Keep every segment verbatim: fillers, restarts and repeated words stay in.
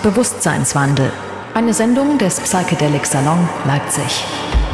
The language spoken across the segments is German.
Bewusstseinswandel. Eine Sendung des Psychedelic Salon Leipzig.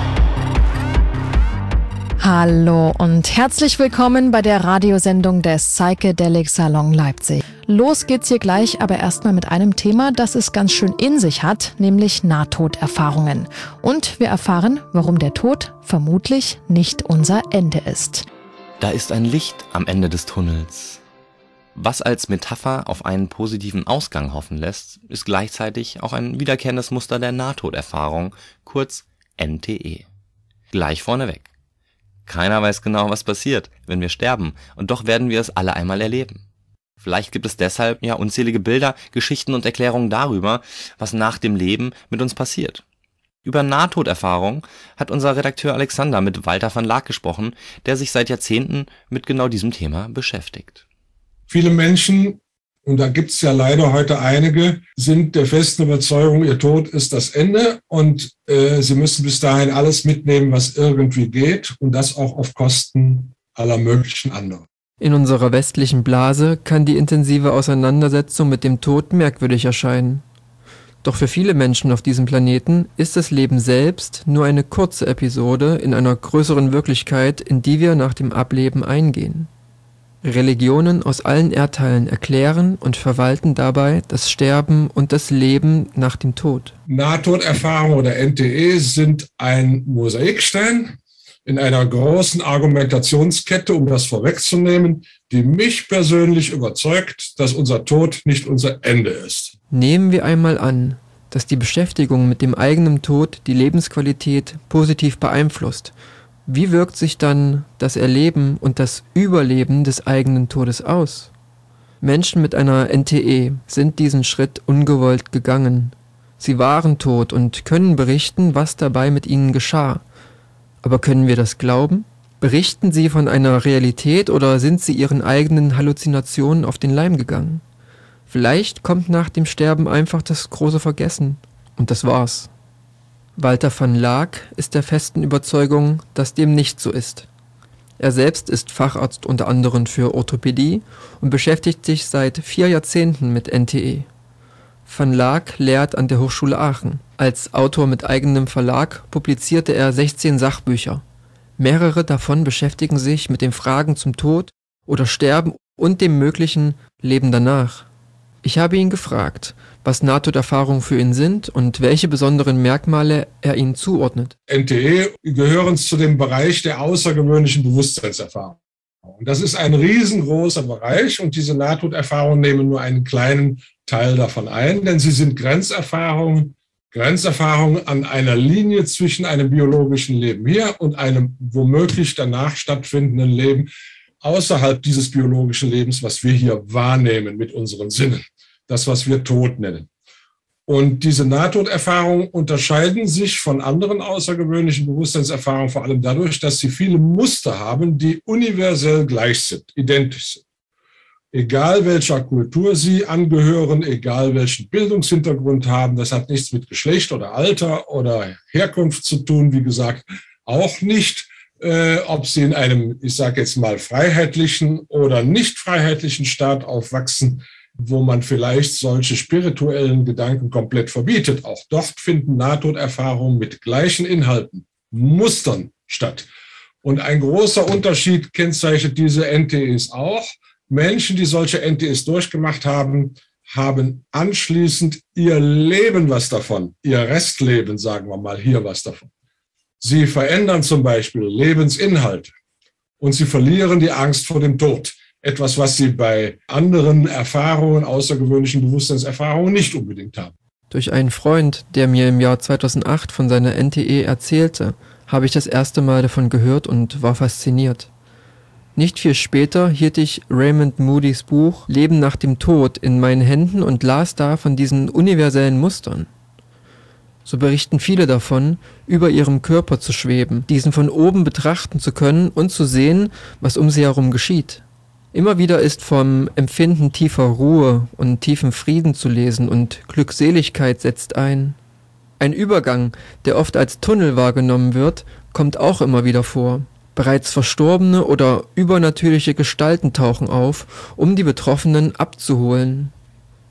Hallo und herzlich willkommen bei der Radiosendung des Psychedelic Salon Leipzig. Los geht's hier gleich, aber erstmal mit einem Thema, das es ganz schön in sich hat, nämlich Nahtoderfahrungen. Und wir erfahren, warum der Tod vermutlich nicht unser Ende ist. Da ist ein Licht am Ende des Tunnels. Was als Metapher auf einen positiven Ausgang hoffen lässt, ist gleichzeitig auch ein wiederkehrendes Muster der Nahtoderfahrung, kurz N T E. Gleich vorneweg. Keiner weiß genau, was passiert, wenn wir sterben, und doch werden wir es alle einmal erleben. Vielleicht gibt es deshalb ja unzählige Bilder, Geschichten und Erklärungen darüber, was nach dem Leben mit uns passiert. Über Nahtoderfahrung hat unser Redakteur Alexander mit Walter van Laak gesprochen, der sich seit Jahrzehnten mit genau diesem Thema beschäftigt. Viele Menschen, und da gibt es ja leider heute einige, sind der festen Überzeugung, ihr Tod ist das Ende und äh, sie müssen bis dahin alles mitnehmen, was irgendwie geht, und das auch auf Kosten aller möglichen anderen. In unserer westlichen Blase kann die intensive Auseinandersetzung mit dem Tod merkwürdig erscheinen. Doch für viele Menschen auf diesem Planeten ist das Leben selbst nur eine kurze Episode in einer größeren Wirklichkeit, in die wir nach dem Ableben eingehen. Religionen aus allen Erdteilen erklären und verwalten dabei das Sterben und das Leben nach dem Tod. Nahtoderfahrung oder N T E sind ein Mosaikstein in einer großen Argumentationskette, um das vorwegzunehmen, die mich persönlich überzeugt, dass unser Tod nicht unser Ende ist. Nehmen wir einmal an, dass die Beschäftigung mit dem eigenen Tod die Lebensqualität positiv beeinflusst. Wie wirkt sich dann das Erleben und das Überleben des eigenen Todes aus? Menschen mit einer N T E sind diesen Schritt ungewollt gegangen. Sie waren tot und können berichten, was dabei mit ihnen geschah. Aber können wir das glauben? Berichten sie von einer Realität oder sind sie ihren eigenen Halluzinationen auf den Leim gegangen? Vielleicht kommt nach dem Sterben einfach das große Vergessen. Und das war's. Walter van Laak ist der festen Überzeugung, dass dem nicht so ist. Er selbst ist Facharzt unter anderem für Orthopädie und beschäftigt sich seit vier Jahrzehnten mit N T E. Van Laak lehrt an der Hochschule Aachen. Als Autor mit eigenem Verlag publizierte er sechzehn Sachbücher. Mehrere davon beschäftigen sich mit den Fragen zum Tod oder Sterben und dem möglichen Leben danach. Ich habe ihn gefragt, was Nahtoderfahrungen für ihn sind und welche besonderen Merkmale er ihnen zuordnet. N T E gehören zu dem Bereich der außergewöhnlichen Bewusstseinserfahrung. Und das ist ein riesengroßer Bereich, und diese Nahtoderfahrungen nehmen nur einen kleinen Teil davon ein, denn sie sind Grenzerfahrungen, Grenzerfahrungen an einer Linie zwischen einem biologischen Leben hier und einem womöglich danach stattfindenden Leben außerhalb dieses biologischen Lebens, was wir hier wahrnehmen mit unseren Sinnen. Das, was wir Tod nennen. Und diese Nahtoderfahrungen unterscheiden sich von anderen außergewöhnlichen Bewusstseinserfahrungen vor allem dadurch, dass sie viele Muster haben, die universell gleich sind, identisch sind. Egal welcher Kultur sie angehören, egal welchen Bildungshintergrund haben, das hat nichts mit Geschlecht oder Alter oder Herkunft zu tun, wie gesagt, auch nicht, äh, ob sie in einem, ich sage jetzt mal, freiheitlichen oder nicht freiheitlichen Staat aufwachsen, wo man vielleicht solche spirituellen Gedanken komplett verbietet. Auch dort finden Nahtoderfahrungen mit gleichen Inhalten, Mustern statt. Und ein großer Unterschied kennzeichnet diese N T Es auch. Menschen, die solche N T Es durchgemacht haben, haben anschließend ihr Leben was davon, ihr Restleben, sagen wir mal, hier was davon. Sie verändern zum Beispiel Lebensinhalte und sie verlieren die Angst vor dem Tod. Etwas, was sie bei anderen Erfahrungen, außergewöhnlichen Bewusstseinserfahrungen nicht unbedingt haben. Durch einen Freund, der mir im Jahr zweitausendacht von seiner N T E erzählte, habe ich das erste Mal davon gehört und war fasziniert. Nicht viel später hielt ich Raymond Moody's Buch Leben nach dem Tod in meinen Händen und las da von diesen universellen Mustern. So berichten viele davon, über ihrem Körper zu schweben, diesen von oben betrachten zu können und zu sehen, was um sie herum geschieht. Immer wieder ist vom Empfinden tiefer Ruhe und tiefen Frieden zu lesen und Glückseligkeit setzt ein. Ein Übergang, der oft als Tunnel wahrgenommen wird, kommt auch immer wieder vor. Bereits verstorbene oder übernatürliche Gestalten tauchen auf, um die Betroffenen abzuholen.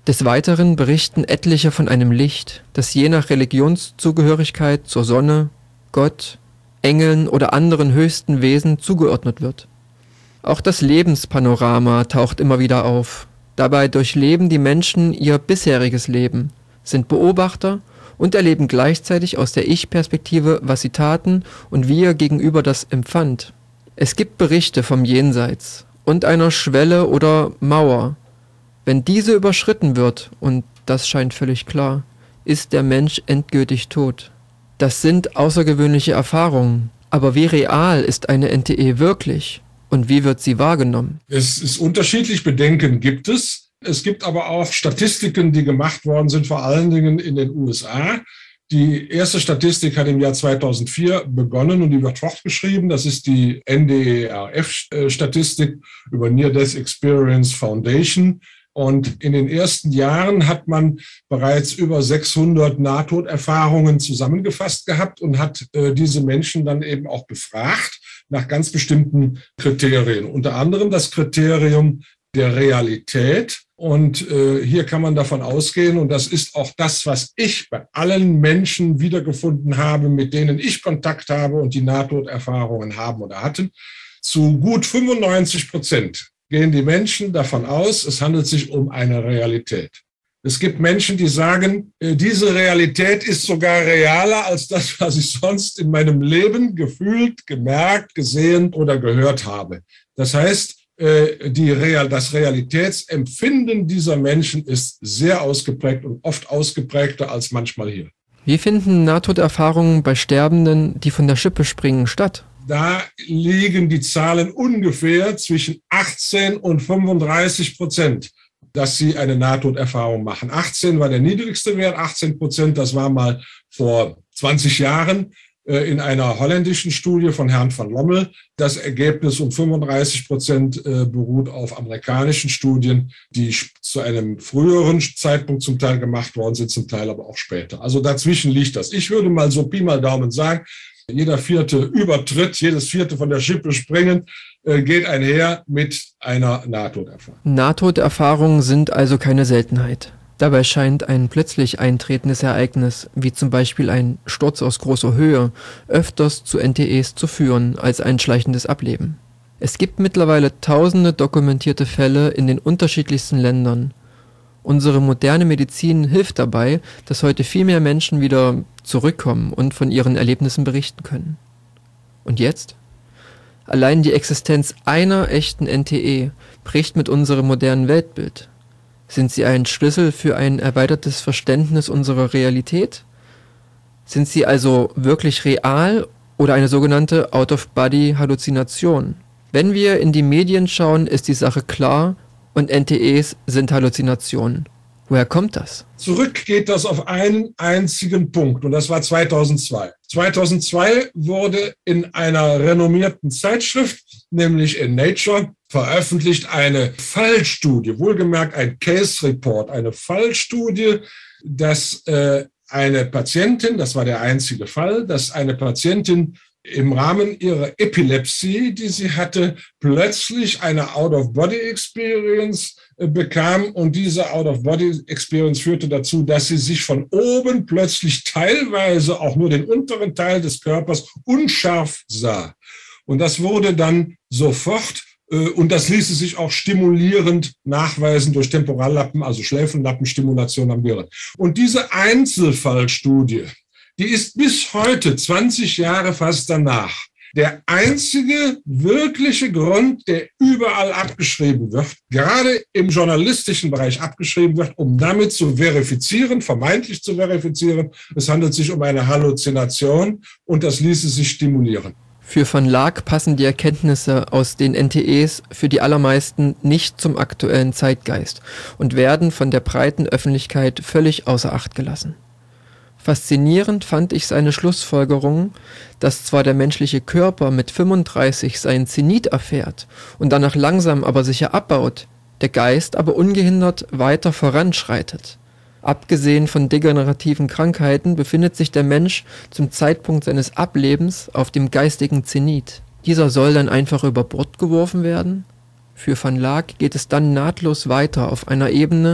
Des Weiteren berichten etliche von einem Licht, das je nach Religionszugehörigkeit zur Sonne, Gott, Engeln oder anderen höchsten Wesen zugeordnet wird. Auch das Lebenspanorama taucht immer wieder auf. Dabei durchleben die Menschen ihr bisheriges Leben, sind Beobachter und erleben gleichzeitig aus der Ich-Perspektive, was sie taten und wie ihr Gegenüber das empfand. Es gibt Berichte vom Jenseits und einer Schwelle oder Mauer. Wenn diese überschritten wird, und das scheint völlig klar, ist der Mensch endgültig tot. Das sind außergewöhnliche Erfahrungen. Aber wie real ist eine N T E wirklich? Und wie wird sie wahrgenommen? Es ist unterschiedlich, Bedenken gibt es. Es gibt aber auch Statistiken, die gemacht worden sind, vor allen Dingen in den U S A. Die erste Statistik hat im Jahr zweitausendvier begonnen und die wird fortgeschrieben. Das ist die N D E R F-Statistik über Near-Death Experience Foundation. Und in den ersten Jahren hat man bereits über sechshundert Nahtoderfahrungen zusammengefasst gehabt und hat äh, diese Menschen dann eben auch befragt nach ganz bestimmten Kriterien. Unter anderem das Kriterium der Realität. Und äh, hier kann man davon ausgehen, und das ist auch das, was ich bei allen Menschen wiedergefunden habe, mit denen ich Kontakt habe und die Nahtoderfahrungen haben oder hatten, zu gut fünfundneunzig Prozent gehen die Menschen davon aus, es handelt sich um eine Realität. Es gibt Menschen, die sagen, diese Realität ist sogar realer als das, was ich sonst in meinem Leben gefühlt, gemerkt, gesehen oder gehört habe. Das heißt, die Real, das Realitätsempfinden dieser Menschen ist sehr ausgeprägt und oft ausgeprägter als manchmal hier. Wie finden Nahtoderfahrungen bei Sterbenden, die von der Schippe springen, statt? Da liegen die Zahlen ungefähr zwischen achtzehn und fünfunddreißig Prozent, dass sie eine Nahtoderfahrung machen. achtzehn war der niedrigste Wert, achtzehn Prozent, das war mal vor zwanzig Jahren äh, in einer holländischen Studie von Herrn van Lommel. Das Ergebnis um fünfunddreißig Prozent äh, beruht auf amerikanischen Studien, die zu einem früheren Zeitpunkt zum Teil gemacht worden sind, zum Teil aber auch später. Also dazwischen liegt das. Ich würde mal so Pi mal Daumen sagen, jeder vierte Übertritt, jedes vierte von der Schippe springen, äh, geht einher mit einer Nahtoderfahrung. Nahtoderfahrungen sind also keine Seltenheit. Dabei scheint ein plötzlich eintretendes Ereignis, wie zum Beispiel ein Sturz aus großer Höhe, öfters zu N T Es zu führen als ein schleichendes Ableben. Es gibt mittlerweile tausende dokumentierte Fälle in den unterschiedlichsten Ländern. Unsere moderne Medizin hilft dabei, dass heute viel mehr Menschen wieder zurückkommen und von ihren Erlebnissen berichten können. Und jetzt? Allein die Existenz einer echten N T E bricht mit unserem modernen Weltbild. Sind sie ein Schlüssel für ein erweitertes Verständnis unserer Realität? Sind sie also wirklich real oder eine sogenannte Out-of-Body-Halluzination? Wenn wir in die Medien schauen, ist die Sache klar, und N T Es sind Halluzinationen. Woher kommt das? Zurück geht das auf einen einzigen Punkt, und das war zweitausendzwei. zweitausendzwei wurde in einer renommierten Zeitschrift, nämlich in Nature, veröffentlicht eine Fallstudie, wohlgemerkt ein Case Report, eine Fallstudie, dass äh, eine Patientin, das war der einzige Fall, dass eine Patientin im Rahmen ihrer Epilepsie, die sie hatte, plötzlich eine Out-of-Body-Experience äh, bekam. Und diese Out-of-Body-Experience führte dazu, dass sie sich von oben plötzlich teilweise auch nur den unteren Teil des Körpers unscharf sah. Und das wurde dann sofort, äh, und das ließe sich auch stimulierend nachweisen durch Temporallappen, also Schläfenlappenstimulation am Gehirn. Und diese Einzelfallstudie, die ist bis heute, zwanzig Jahre fast danach, der einzige wirkliche Grund, der überall abgeschrieben wird, gerade im journalistischen Bereich abgeschrieben wird, um damit zu verifizieren, vermeintlich zu verifizieren, es handelt sich um eine Halluzination und das ließe sich stimulieren. Für van Laak passen die Erkenntnisse aus den N T Es für die allermeisten nicht zum aktuellen Zeitgeist und werden von der breiten Öffentlichkeit völlig außer Acht gelassen. Faszinierend fand ich seine Schlussfolgerung, dass zwar der menschliche Körper mit fünfunddreißig seinen Zenit erfährt und danach langsam aber sicher abbaut, der Geist aber ungehindert weiter voranschreitet. Abgesehen von degenerativen Krankheiten befindet sich der Mensch zum Zeitpunkt seines Ablebens auf dem geistigen Zenit. Dieser soll dann einfach über Bord geworfen werden? Für van Laak geht es dann nahtlos weiter auf einer Ebene,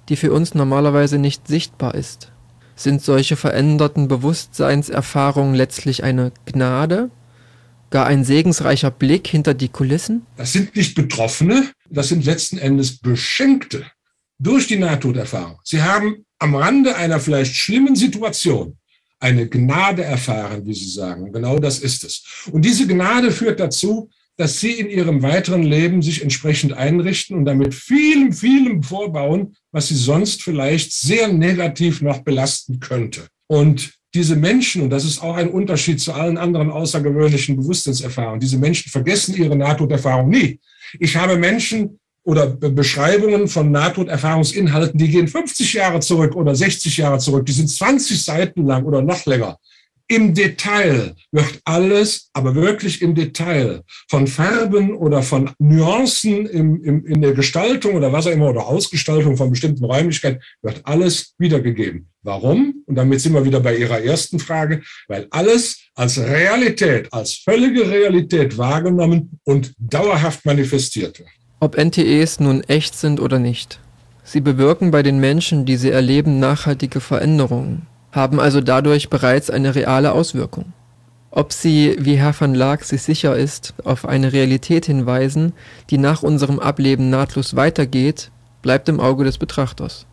die für uns normalerweise nicht sichtbar ist. Sind solche veränderten Bewusstseinserfahrungen letztlich eine Gnade? Gar ein segensreicher Blick hinter die Kulissen? Das sind nicht Betroffene, das sind letzten Endes Beschenkte durch die Nahtoderfahrung. Sie haben am Rande einer vielleicht schlimmen Situation eine Gnade erfahren, wie Sie sagen. Genau das ist es. Und diese Gnade führt dazu, dass Sie in Ihrem weiteren Leben sich entsprechend einrichten und damit vielem, vielem vorbauen, was Sie sonst vielleicht sehr negativ noch belasten könnte. Und diese Menschen, und das ist auch ein Unterschied zu allen anderen außergewöhnlichen Bewusstseinserfahrungen, diese Menschen vergessen ihre Nahtoderfahrung nie. Ich habe Menschen oder Beschreibungen von Nahtoderfahrungsinhalten, die gehen fünfzig Jahre zurück oder sechzig Jahre zurück, die sind zwanzig Seiten lang oder noch länger. Im Detail wird alles, aber wirklich im Detail, von Farben oder von Nuancen im, im, in der Gestaltung oder was auch immer, oder Ausgestaltung von bestimmten Räumlichkeiten, wird alles wiedergegeben. Warum? Und damit sind wir wieder bei Ihrer ersten Frage, weil alles als Realität, als völlige Realität wahrgenommen und dauerhaft manifestiert wird. Ob N T Es nun echt sind oder nicht. Sie bewirken bei den Menschen, die sie erleben, nachhaltige Veränderungen, haben also dadurch bereits eine reale Auswirkung. Ob sie, wie Herr van Laak sich sicher ist, auf eine Realität hinweisen, die nach unserem Ableben nahtlos weitergeht, bleibt im Auge des Betrachters.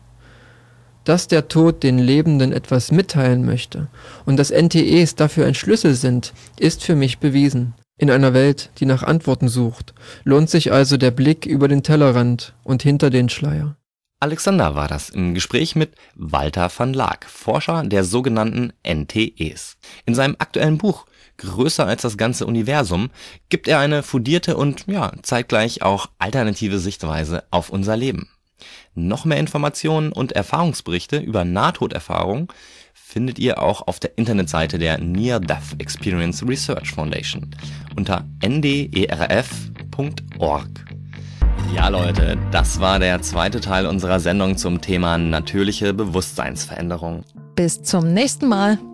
Dass der Tod den Lebenden etwas mitteilen möchte und dass N T Es dafür ein Schlüssel sind, ist für mich bewiesen. In einer Welt, die nach Antworten sucht, lohnt sich also der Blick über den Tellerrand und hinter den Schleier. Alexander war das im Gespräch mit Walter van Laak, Forscher der sogenannten N T Es. In seinem aktuellen Buch Größer als das ganze Universum gibt er eine fundierte und ja zeitgleich auch alternative Sichtweise auf unser Leben. Noch mehr Informationen und Erfahrungsberichte über Nahtoderfahrung findet ihr auch auf der Internetseite der Near Death Experience Research Foundation unter n d e r f punkt org. Ja Leute, das war der zweite Teil unserer Sendung zum Thema natürliche Bewusstseinsveränderung. Bis zum nächsten Mal.